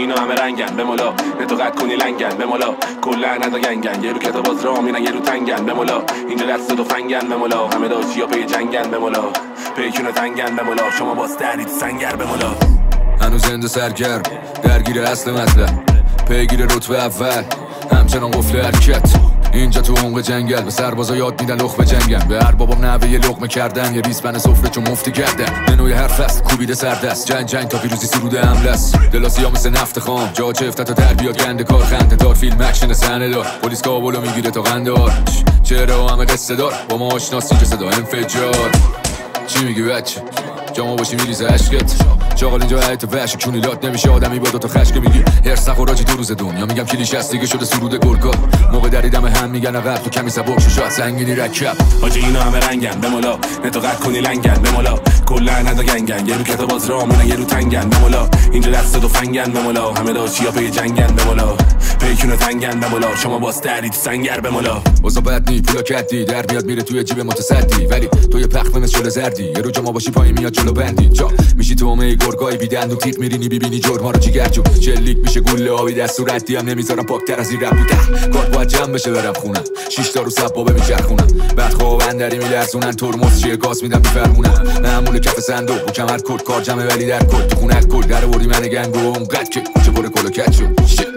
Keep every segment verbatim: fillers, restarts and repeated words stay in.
اینا همه رنگن بمولا نتو قد کنی لنگن بمولا کلا ندا گنگن یه رو کتاب باز را میرن یه رو تنگن بمولا اینجا دست دو فنگن بمولا همه داشتی یا پی جنگن بمولا پیکونو تنگن بمولا شما باز درید سنگر بمولا هنوز زنده سرگرم درگیر اصل مطلب پیگیر رتبه اول همچنان قفل حرکت اینجا تو عمق جنگل به سربازا یاد میدن لخ به جنگن به هر بابام نوه یه لقمه کردن یه ریسپن سفره چون مفتی کردن منوی هر فصل کوبیده سردست جنگ جنگ تا پیروزی سروده حمله است دلاسی ها مثل نفت خام جا چفته تا در بیاد گنده کار خنده دار فیلم اکشن صحنه دار پلیس کابلو میگیره تا قندار چهره همه قصه دار با ما آشناسی که صدا انفجار چی میگی بچه جامو باشی میریزه عشقت چاقال اینجا حیط وحش کونی لات نمیشه آدمی با دوتا خشک میگی هرس نخوراجی دو روز دنیا میگم کلیش هست دیگه شده سرود گرگا موقع دریدم هم میگن عقب تو کمی سبک شو شاید سنگینی رکب حاجی اینا همه رنگن بمولا نتو قد کنی لنگن بمولا کلا ندا گنگن یه رو کتاب باز را میرن یه رو تنگن بمولا اینجا دست دو فنگن بمولا همه داشتی یا پی جنگن بمولا پیکونو تنگن بمولا شما باز درید سنگر بمولا واسه بد نی پولا کدی در میاد میره توی جیب متصدی ولی تو یه پخمه مثل شل زردی یه رو جما باشی پایین میاد جلو بندی جا میشی تو اومه گرگای بیدند و تیپ میرینی ببینی جرما رو جیگرجو چلیک میشه گله آبی دست و ردی هم نمیذارم پاکتر از این رب بوده کار باید جمع بشه برم خونم شیش تا رو سبابه میچرخونم بعد خواب اندری میلرزونن ترمز چیه گاز میدم میفرمونم معمول کف صندوق و کمر کد کار جمعه ولی در کد تو خونه کل در وردی من گنگو اونقدر که کوچه پر کلو کج شد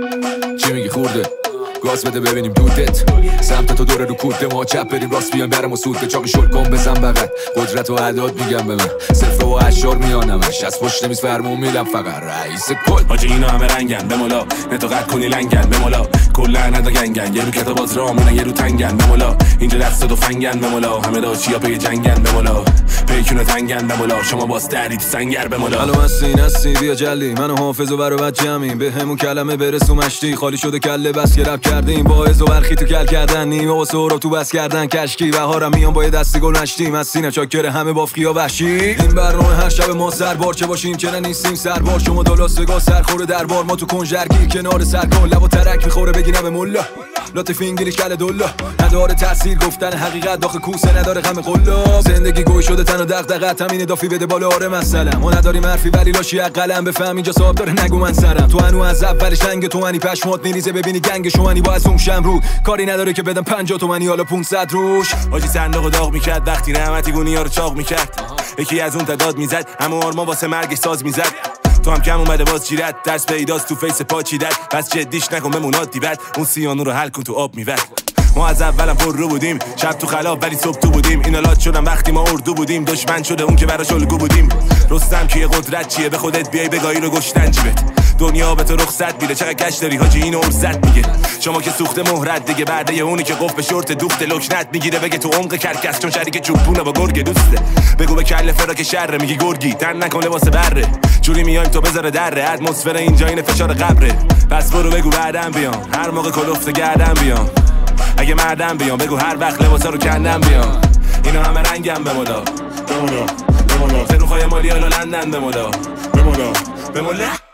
چی میگی خورده گاز بده ببینیم دودت سمت تو دوره رو کوده ما چپ بریم راست بیان برم و سوده چاقی شل کن بزن بغل قدرت و عداد میگم به من صفر و اشار میانمش از پشت میز فرمون میدم فقط رئیس کل حاجی اینا همه رنگن بمولا نتو قد کنی لنگن بمولا کلا ندا گنگن یه رو کتاب باز را میرن یه رو تنگن بمولا اینجا دست دو فنگن بمولا همه داشتی یا پی جنگن بمولا پیکونو تنگن بمولا شما باز درید سنگر بمولا الو هستی نستی بیا جلی منو حافظ و برو بچه‌میم به همون کلمه برسو مشتی خالی شده کله بس که رپ کردیم باعث و برخی تو کل کردن نیمه و سهراب تو بس کردن کشکی بهارم میان با یه دستی گل نشتیم از سینه چاکر همه بافقیا وحشی این برنامه هر شب ما سربار چه باشیم که نیستیم سربار شما دلاستگاه سرخوره دربار ما تو کنجرگی کنار سرکل لب و ترک میخوره بگینم به ملا لطف انگلیش کل دلا نداره تاثیر گفتن حقیقت داخل کوسه نداره غم قلا زندگی گوی شده تن و دغدغه همین دافی بده بالا آره مثلا ما نداریم حرفی ولی لاشی قلم بفهم اینجا صاحب داره نگو من سرم تو هنو از اولش رنگ تو منی پشمات میریزه ببینی گنگ شوانی با از اون شمرو کاری نداره که بدم پنجاه تومانی حالا پانصد روش حاجی صندوق داغ میکرد وقتی نعمتی گونیا رو چاق میکرد یکی از اون تعداد میزد اما آرما واسه مرگش ساز میزد تو هم کم اومده باز جیرت درس پیداست تو فیس پا چیدت پس جدیش نکن بمون عادی بد اون سیانو رو حل کن تو آب میواد ما از اولم پر رو بودیم شب تو خلاب ولی صبح تو بودیم اینا لات شدن وقتی ما اردو بودیم دشمن شده اون که براش الگو بودیم رستم کیه قدرت چیه به خودت بیای بگاهی رو گشتن جیبت دنیا به تو رخصت میده چقدر کش داری حاجی اینو ارزت میگه شما که سوخته مهرت دیگه بعد یه اونی که قف به شورت دوخت لکنت میگیره بگه تو عمق کرکس چون شریک چوبونه با گرگ دوسته بگو به کله فراک شر میگی گرگی تن نکنه واسه بره جوری میایم تو بذاره دره اتمسفر اینجا این فشار قبره پس برو بگو بعدم بیام هر موقع کلفت گردم بیام اگه مردم بیام بگو هر وقت لباسا رو کندم بیام اینا همه رنگم بمولا بمولا بمولا سروخای مالی حالا لندن بمولا بمولا بمولا